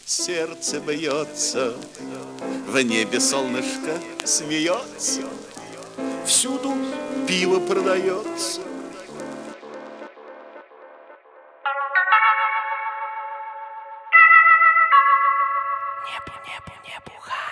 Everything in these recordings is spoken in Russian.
сердце бьется, в небе солнышко смеется, всюду пиво продается. Не бухай.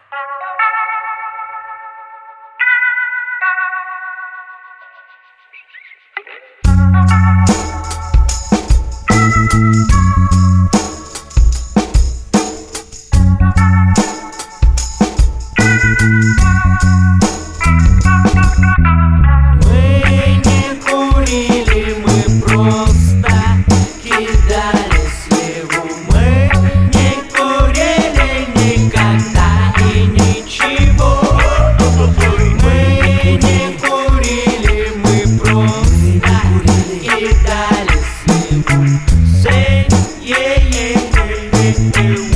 Мы не курили, мы просто кидали сливу. Мы не курили никогда и ничего. Мы не курили, мы просто кидали сливу. Say, yeah, yeah, yeah,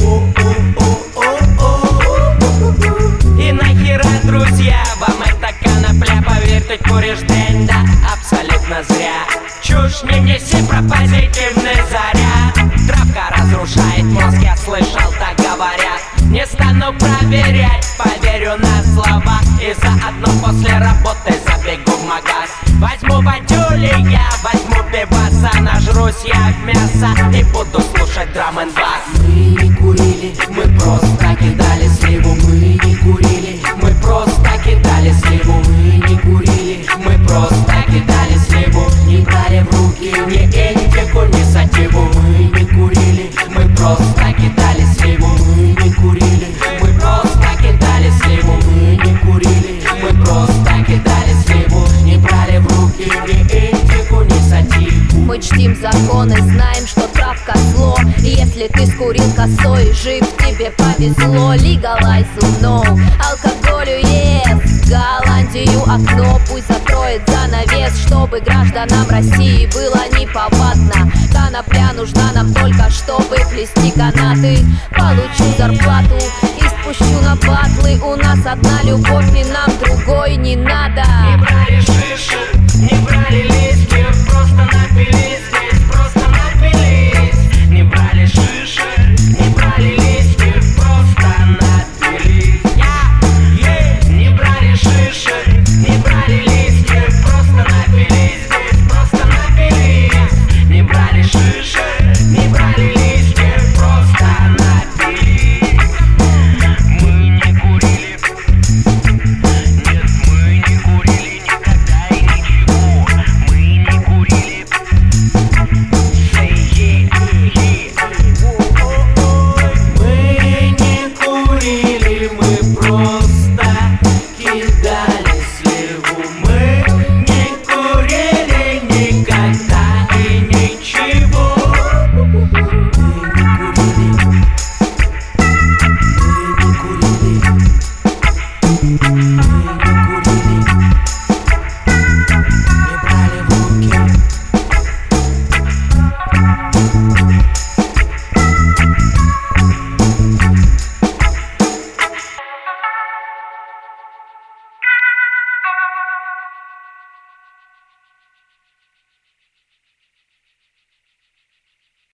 и нахера, друзья, вам эта конопля? Поверь, ты куришь дрянь, да абсолютно зря. Чушь не неси про позитивный заряд. Травка разрушает мозг, я слышал, так говорят. Не стану проверять, поверю на слова. И заодно после работы забегу в магаз. Возьму бадюли, я возьму пиваса. Нажрусь я в мясо и буду слушать драм-н-бас. Мы не курили, мы просто кидали сливу. Мы не курили, мы просто кидали сливу. Мы не курили, мы просто кидали сливу. Не брали в руки ни индику, ни сативу. Мы не курили, мы просто кидали сливу. Мы не курили, мы просто кидали сливу. Мы не курили, мы просто кидали сливу. Не брали в руки ни индику, ни сативу. Мы чтим законы, знаем, что травка зло. И если ты скурил косой и жив, тебе повезло. Legalize, no, алкоголю yes. В Голландию окно пусть закроет занавес, чтобы гражданам России было неповадно. Конопля нужна нам только, чтобы плести канаты. Получу зарплату и спущу на батлы. У нас одна любовь, и нам другой не надо. Не брали шишу.